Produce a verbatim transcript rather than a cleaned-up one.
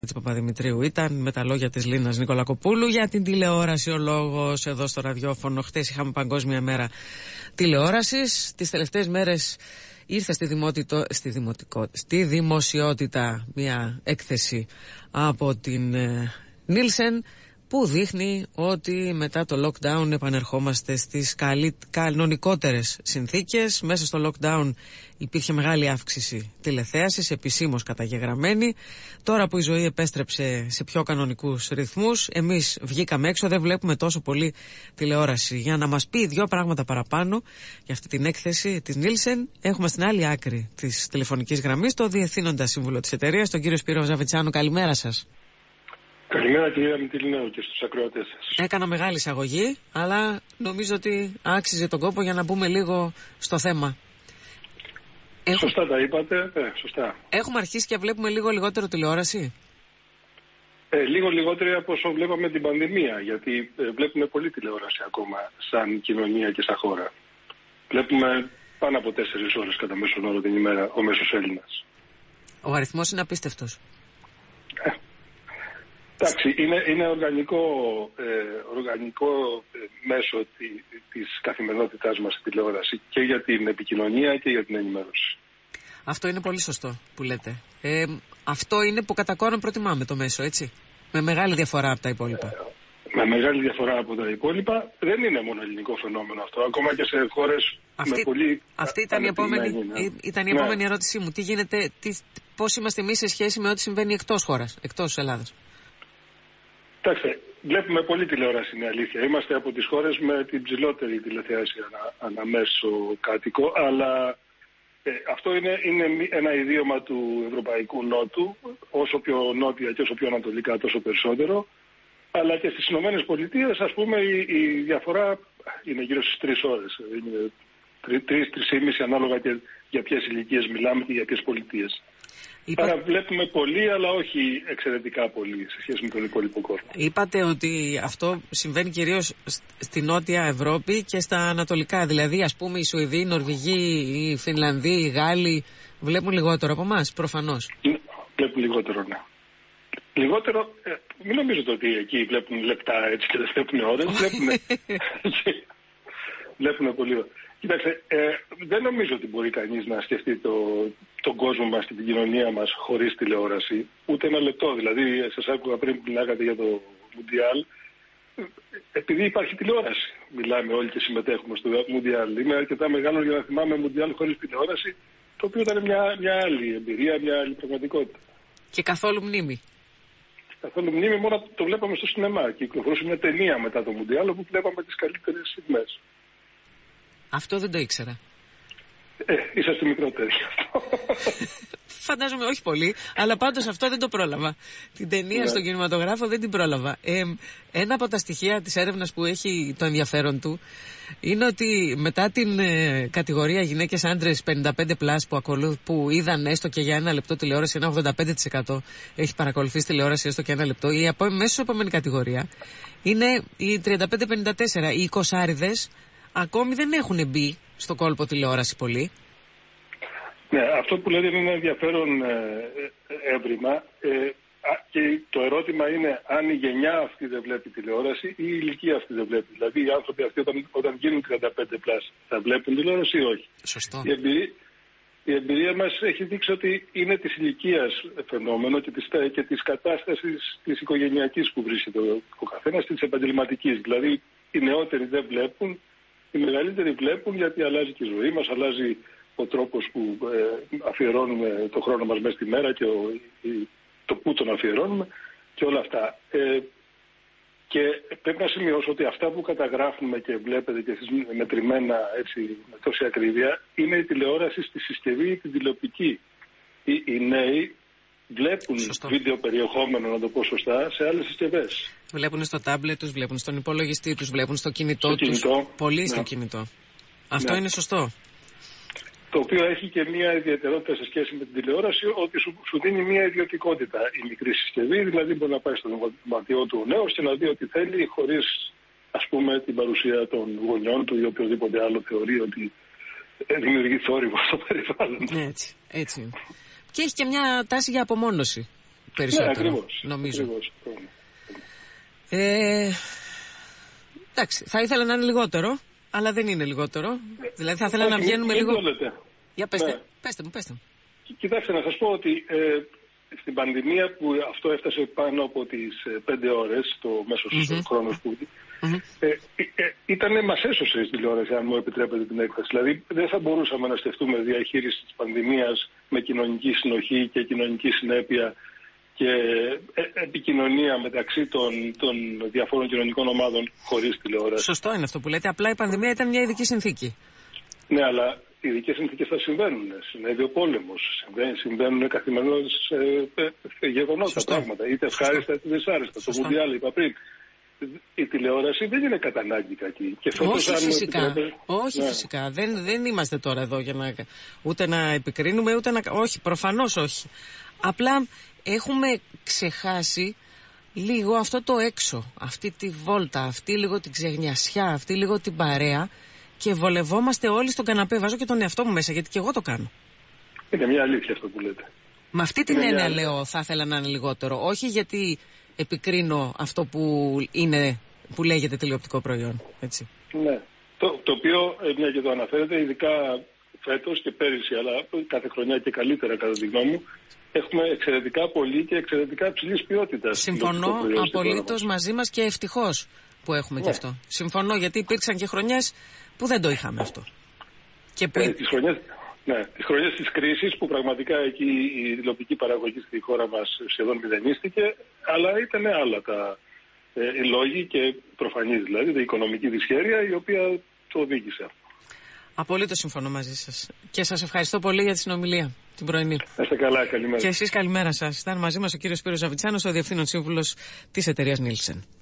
της Παπαδημητρίου ήταν με τα λόγια της Λίνας Νικολακοπούλου. Για την τηλεόραση ο λόγος εδώ στο ραδιόφωνο. Χτες είχαμε Παγκόσμια Μέρα Τηλεόρασης. Τις τελευταίες μέρες ήρθε στη, δημοτικό, στη, δημοτικό, στη δημοσιότητα μια έκθεση από την ε, Νίλσεν που δείχνει ότι μετά το lockdown επανερχόμαστε στις καλύ, κανονικότερες συνθήκες. Μέσα στο lockdown υπήρχε μεγάλη αύξηση τηλεθέασης, επισήμως καταγεγραμμένη. Τώρα που η ζωή επέστρεψε σε πιο κανονικούς ρυθμούς, εμείς βγήκαμε έξω, δεν βλέπουμε τόσο πολύ τηλεόραση. Για να μας πει δύο πράγματα παραπάνω για αυτή την έκθεση της Νίλσεν, έχουμε στην άλλη άκρη της τηλεφωνικής γραμμής το Διευθύνοντα Σύμβουλο της εταιρείας, τον κύριο Σπύρο Ζαβετσάνο. Καλημέρα σας. Καλημέρα κυρία Μητυλινέου και στους ακροατές σας. Έκανα μεγάλη εισαγωγή, αλλά νομίζω ότι άξιζε τον κόπο για να μπούμε λίγο στο θέμα. Σωστά τα είπατε, ε, σωστά. Έχουμε αρχίσει και βλέπουμε λίγο λιγότερο τηλεόραση. Ε, λίγο λιγότερο από όσο βλέπαμε την πανδημία, γιατί ε, βλέπουμε πολύ τηλεόραση ακόμα σαν κοινωνία και σαν χώρα. Βλέπουμε πάνω από τέσσερις ώρες κατά μέσον όρο την ημέρα ο μέσος Έλληνας. Ο αριθμός είναι απίστευτος. Ε. Εντάξει, είναι, είναι οργανικό, ε, οργανικό ε, μέσο τη, της καθημερινότητάς μας η τηλεόραση και για την επικοινωνία και για την ενημέρωση. Αυτό είναι πολύ σωστό που λέτε. Ε, αυτό είναι που κατά κόρον προτιμάμε το μέσο, έτσι. Με μεγάλη διαφορά από τα υπόλοιπα. Ε, με μεγάλη διαφορά από τα υπόλοιπα. Δεν είναι μόνο ελληνικό φαινόμενο αυτό. Ακόμα και σε χώρες αυτή, με πολύ... Αυτή ήταν η επόμενη, ναι. ήταν η επόμενη ναι. ερώτησή μου. Τι γίνεται, τι, πώς είμαστε εμείς σε σχέση με ό,τι συμβαίνει εκτός χώρας, εκτός Ελλάδας. Κοιτάξτε, βλέπουμε πολύ τηλεόραση, είναι αλήθεια. Είμαστε από τις χώρες με την ψηλότερη τηλεθέαση ανα, αναμέσω κάτοικο, αλλά ε, αυτό είναι, είναι ένα ιδίωμα του Ευρωπαϊκού Νότου, όσο πιο νότια και όσο πιο ανατολικά τόσο περισσότερο. Αλλά και στις Ηνωμένες Πολιτείες, ας πούμε, η, η διαφορά είναι γύρω στις τρεις ώρες. Είναι τρεις, τρεις και μισή ανάλογα και για ποιες ηλικίες μιλάμε και για ποιες πολιτείες. Είπα... Άρα βλέπουμε πολύ, αλλά όχι εξαιρετικά πολύ σε σχέση με τον υπόλοιπο κόσμο. Είπατε ότι αυτό συμβαίνει κυρίως στη Νότια Ευρώπη και στα Ανατολικά. Δηλαδή, ας πούμε, οι Σουηδοί, οι Νορβηγοί, οι Φινλανδοί, οι Γάλλοι βλέπουν λιγότερο από εμάς, προφανώς. Βλέπουν λιγότερο, ναι. Λιγότερο, ε, μην νομίζετε ότι εκεί βλέπουν λεπτά έτσι και δεν βλέπουν ώρες. βλέπουν, βλέπουν πολύ. Κοίταξε, ε, δεν νομίζω ότι μπορεί κανείς να σκεφτεί το, τον κόσμο μας και την κοινωνία μας χωρίς τηλεόραση. Ούτε ένα λεπτό. Δηλαδή, σας άκουγα πριν που μιλάγατε για το Μουντιάλ. Επειδή υπάρχει τηλεόραση, μιλάμε όλοι και συμμετέχουμε στο Μουντιάλ. Είμαι αρκετά μεγάλο για να θυμάμαι Μουντιάλ χωρίς τηλεόραση, το οποίο ήταν μια, μια άλλη εμπειρία, μια άλλη πραγματικότητα. Και καθόλου μνήμη. Καθόλου μνήμη, μόνο το βλέπαμε στο σινεμά. Και κυκλοφορούσε μια ταινία μετά το Μουντιάλ όπου βλέπαμε τις καλύτερες στιγμές. Αυτό δεν το ήξερα. Ε, είσαστε μικρότεροι αυτό. Φαντάζομαι όχι πολύ, αλλά πάντως αυτό δεν το πρόλαβα. Την ταινία ναι. στον κινηματογράφο δεν την πρόλαβα. Ε, ένα από τα στοιχεία της έρευνας που έχει το ενδιαφέρον του είναι ότι μετά την ε, κατηγορία γυναίκες άντρες πενήντα πέντε πλας που, ακολου... που είδαν έστω και για ένα λεπτό τηλεόραση, ένα ογδόντα πέντε τοις εκατό έχει παρακολουθήσει τηλεόραση έστω και ένα λεπτό, η απο... μέσω επόμενη κατηγορία είναι οι τριάντα πέντε πενήντα τέσσερα, οι εικοσάριδες ακόμη δεν έχουν μπει στο κόλπο τηλεόραση πολύ. Ναι, αυτό που λέτε είναι ένα ενδιαφέρον ε, έβριμα ε, και το ερώτημα είναι αν η γενιά αυτή δεν βλέπει τηλεόραση ή η ηλικία αυτή δεν βλέπει. Δηλαδή οι άνθρωποι αυτοί όταν, όταν γίνουν τριάντα πέντε πλας θα βλέπουν τηλεόραση ή όχι. Σωστό. Η εμπειρία, η εμπειρία μας έχει δείξει ότι είναι της ηλικίας φαινόμενο και της, και της κατάστασης της οικογενειακής που βρίσκεται ο, ο καθένας, της επαγγελματικής. Δηλαδή οι νεότεροι δεν βλέπουν, οι μεγαλύτεροι βλέπουν γιατί αλλάζει και η ζωή μας, αλλάζει ο τρόπος που ε, αφιερώνουμε το χρόνο μας μέσα στη μέρα και ο, η, το που τον αφιερώνουμε και όλα αυτά. Ε, και πρέπει να σημειώσω ότι αυτά που καταγράφουμε και βλέπετε και εσείς μετρημένα έτσι, με τόση ακρίβεια είναι η τηλεόραση στη συσκευή, την τηλεοπτική. Οι, οι νέοι βλέπουν Σωστό. βίντεο περιεχόμενο, να το πω σωστά, σε άλλες συσκευές. Βλέπουν στο τάμπλετ τους, βλέπουν στον υπολογιστή τους, βλέπουν στο κινητό στο τους. Κινητό. Πολύ ναι. στο κινητό. Αυτό ναι. είναι σωστό. Το οποίο έχει και μια ιδιαιτερότητα σε σχέση με την τηλεόραση, ότι σου, σου δίνει μια ιδιωτικότητα η μικρή συσκευή. Δηλαδή, μπορεί να πάει στο δωμάτιό του ο νέος και να δει ό,τι θέλει, χωρίς ας πούμε την παρουσία των γονιών του ή οποιοδήποτε άλλο θεωρεί ότι δημιουργεί θόρυβο στο περιβάλλον. Έτσι, έτσι. Και έχει και μια τάση για απομόνωση. περισσότερο. Ναι, ακριβώς, νομίζω. Ακριβώς. Ε, εντάξει, θα ήθελα να είναι λιγότερο, αλλά δεν είναι λιγότερο. Δηλαδή θα ήθελα να βγαίνουμε μην, λίγο. Μην το λέτε. Για πέστε, ναι. πέστε μου, πέστε μου. Κοιτάξτε, να σας πω ότι ε, στην πανδημία που αυτό έφτασε πάνω από τις ε, πέντε ώρες, το μέσος mm-hmm. χρόνος που mm-hmm. ε, ε, ε, ήτανε, μας έσωσε η τηλεόραση, αν μου επιτρέπετε την έκφραση. Δηλαδή δεν θα μπορούσαμε να σκεφτούμε διαχείριση της πανδημίας με κοινωνική συνοχή και κοινωνική συνέπεια και ε, επικοινωνία μεταξύ των, των διαφόρων κοινωνικών ομάδων χωρίς τηλεόραση. Σωστό είναι αυτό που λέτε, απλά η πανδημία ήταν μια ειδική συνθήκη. Ναι, αλλά οι ειδικές συνθήκες θα συμβαίνουν. Συνέβη ο πόλεμος, συμβαίνουν καθημερινώς ε, ε, γεγονότα, Σωστό. πράγματα, είτε ευχάριστα είτε δυσάρεστα. Το Μουντιάλ είπα πριν. Η τηλεόραση δεν είναι κατά ανάγκη κακή. Και φέτος, όχι αν φυσικά, επιτρέπε... όχι ναι. φυσικά. Δεν, δεν είμαστε τώρα εδώ για να ούτε να επικρίνουμε ούτε να... Όχι, προφανώς όχι. Απλά έχουμε ξεχάσει λίγο αυτό το έξω, αυτή τη βόλτα, αυτή λίγο την ξεγνιασιά, αυτή λίγο την παρέα και βολευόμαστε όλοι στον καναπέ. Βάζω και τον εαυτό μου μέσα, γιατί και εγώ το κάνω. Είναι μια αλήθεια αυτό που λέτε. Με αυτή την έννοια λέω θα ήθελα να είναι λιγότερο. Όχι γιατί επικρίνω αυτό που είναι, που λέγεται τηλεοπτικό προϊόν. Έτσι. Ναι. Το, το οποίο, μια και το αναφέρετε, ειδικά φέτος και πέρυσι, αλλά κάθε χρονιά και καλύτερα κατά τη γνώμη μου, έχουμε εξαιρετικά πολύ και εξαιρετικά ψηλής ποιότητας. Συμφωνώ απολύτως μαζί μας και ευτυχώς που έχουμε ναι. και αυτό. Συμφωνώ, γιατί υπήρξαν και χρονιές που δεν το είχαμε αυτό. Και που... ε, τις χρονιές, ναι, τις χρονιές της κρίσης που πραγματικά εκεί η τηλεοπτική παραγωγή στη χώρα μας σχεδόν μηδενίστηκε, αλλά ήταν άλλα τα ε, οι λόγοι και προφανής δηλαδή, η οικονομική δυσχέρεια η οποία το οδήγησε. Απολύτως συμφωνώ μαζί σας. Και σας ευχαριστώ πολύ για τη συνομιλία την πρωινή. Να είστε καλά, καλημέρα. Και εσείς καλημέρα σας. Ήταν μαζί μας ο κύριος Σπύρος Ζαβιτσάνος, ο Διευθύνων Σύμβουλος της εταιρείας Nielsen.